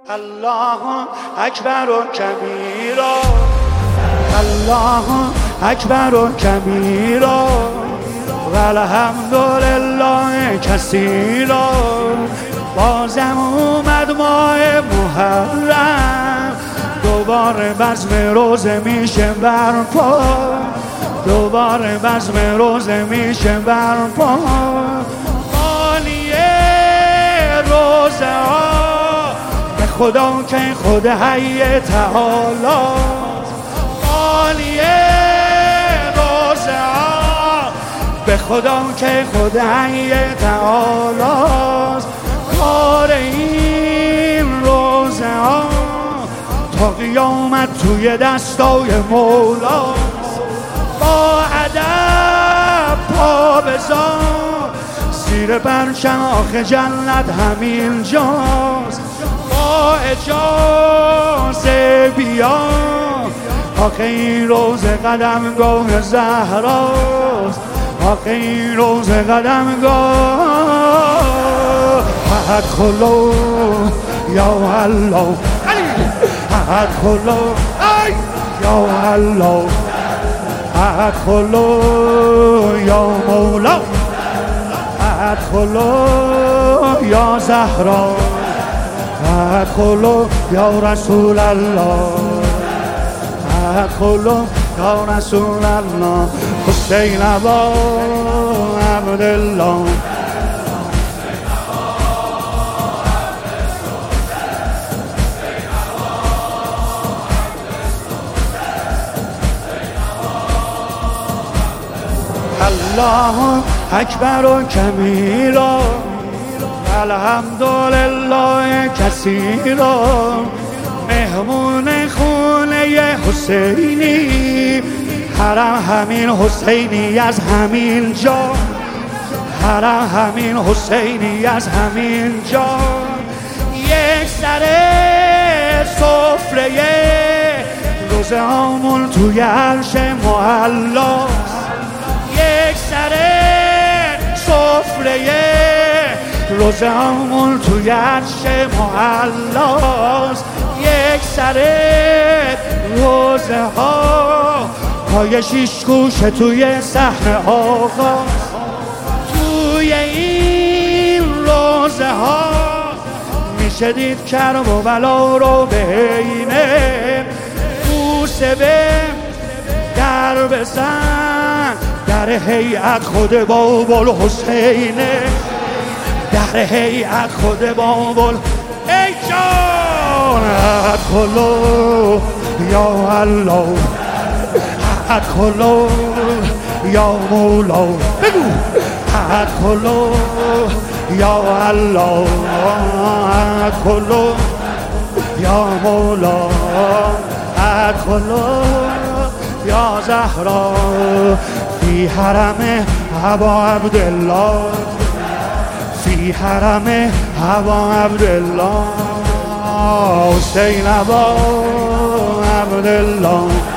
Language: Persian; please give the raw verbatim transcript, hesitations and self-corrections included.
الله اکبر و کبیرا، الله اکبر و کبیرا و الحمدلله کثیرا. بازم اومد ماه محرم، دوباره بزم روزه میشه برپا، دوباره بزم روزه میشه برپا. مالیه روزه ها به خدا که خود حی تعالی، مالیه روزه ها به خدا که خود حی تعالی. کار این روزه ها تا قیامت توی دستای مولاست. با ادب پا بذار زیر پرچم آخه جنت همین جاست. با اجازه بیا آخه این روز قدمگاه زهراست، آخه این روز قدمگاه. ادخلوا یا الله، ادخلوا یا الله، ادخلوا یا مولا، ادخلوا یا زهرا، ادخلوا یا رسول الله، ادخلوا یا رسول الله. حسین ابا عبدالله، الله اکبر و کبیرا الحمدلله کثیرا. مهمون خونه حسینی، حرم همین حسینی از همین جا، حرم همین حسینی از همین جا. یک سر سفره روزه هامون توی عرش معلاست، یک سر سفره روزه هامون توی عرش معلاست. یک سر روزه ها پای شیش گوشه توی صحن آغاست. توی این روزه ها میشه دید کرب و بلا رو بینه. بوسه به در بزن در هیئت خود بابل حسینه، در هیئت خود بابل. ای جان ادخلوا یا الله، ادخلوا یا مولا، بگو ادخلوا یا الله، ادخلوا یا مولا، ادخلوا یا زهرا. فی حرم ابا عبدالله، فی حرم ابا عبدالله، حسین ابا عبدالله.